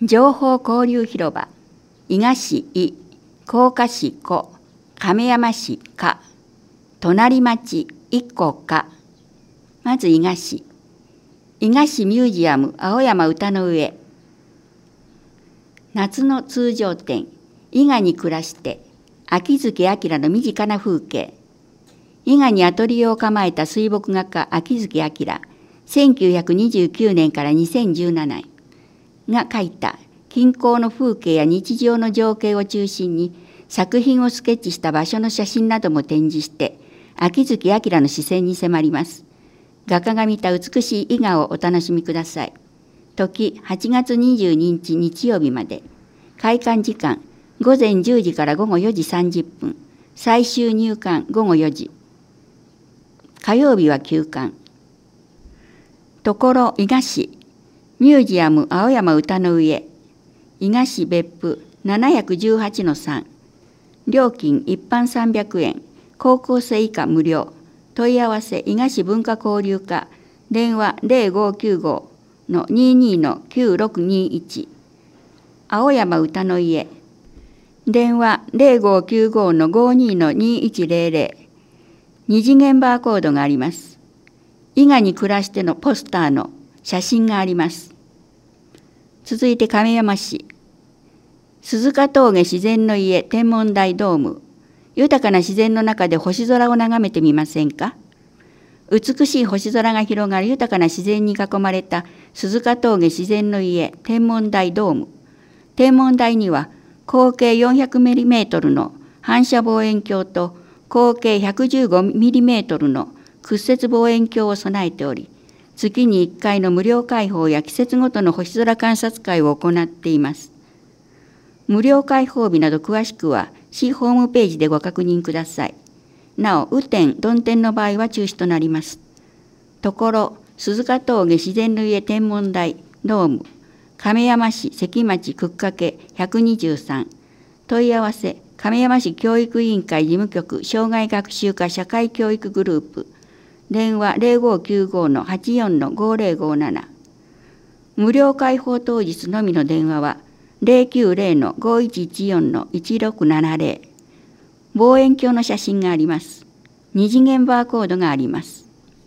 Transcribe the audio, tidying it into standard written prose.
情報交流広場、伊賀市伊、甲賀市古、亀山市加、隣町一個加。まず伊賀市。伊賀市ミュージアム青山歌の上。夏の通常展、伊賀に暮らして、秋月明の身近な風景。伊賀にアトリエを構えた水墨画家秋月明、1929年から2017年が描いた近郊の風景や日常の情景を中心に作品をスケッチした場所の写真なども展示して、秋月明の視線に迫ります。画家が見た美しい伊賀をお楽しみください。時8月22日日曜日まで。開館時間午前10時から午後4時30分。最終入館午後4時。火曜日は休館。ところ伊賀市ミュージアム青山歌の上。伊賀市別府 718-3。料金一般300円。高校生以下無料。問い合わせ伊賀市文化交流課。電話 0595-22-9621。青山歌の家。電話 0595-52-2100。二次元バーコードがあります。伊賀に暮らしてのポスターの写真があります。続いて亀山市。鈴鹿峠自然の家天文台ドーム。豊かな自然の中で星空を眺めてみませんか。美しい星空が広がる豊かな自然に囲まれた鈴鹿峠自然の家天文台ドーム。天文台には口径 400mm の反射望遠鏡と口径 115mm の屈折望遠鏡を備えており、月に1回の無料開放や季節ごとの星空観察会を行っています。無料開放日など詳しくは市ホームページでご確認ください。なお、雨天、曇天の場合は中止となります。ところ、鈴鹿峠自然の家天文台ドーム、亀山市関町くっかけ123。問い合わせ、亀山市教育委員会事務局障害学習科社会教育グループ。電話 0595-84-5057。無料開放当日のみの電話は、090-5114-1670。望遠鏡の写真があります。二次元バーコードがあります。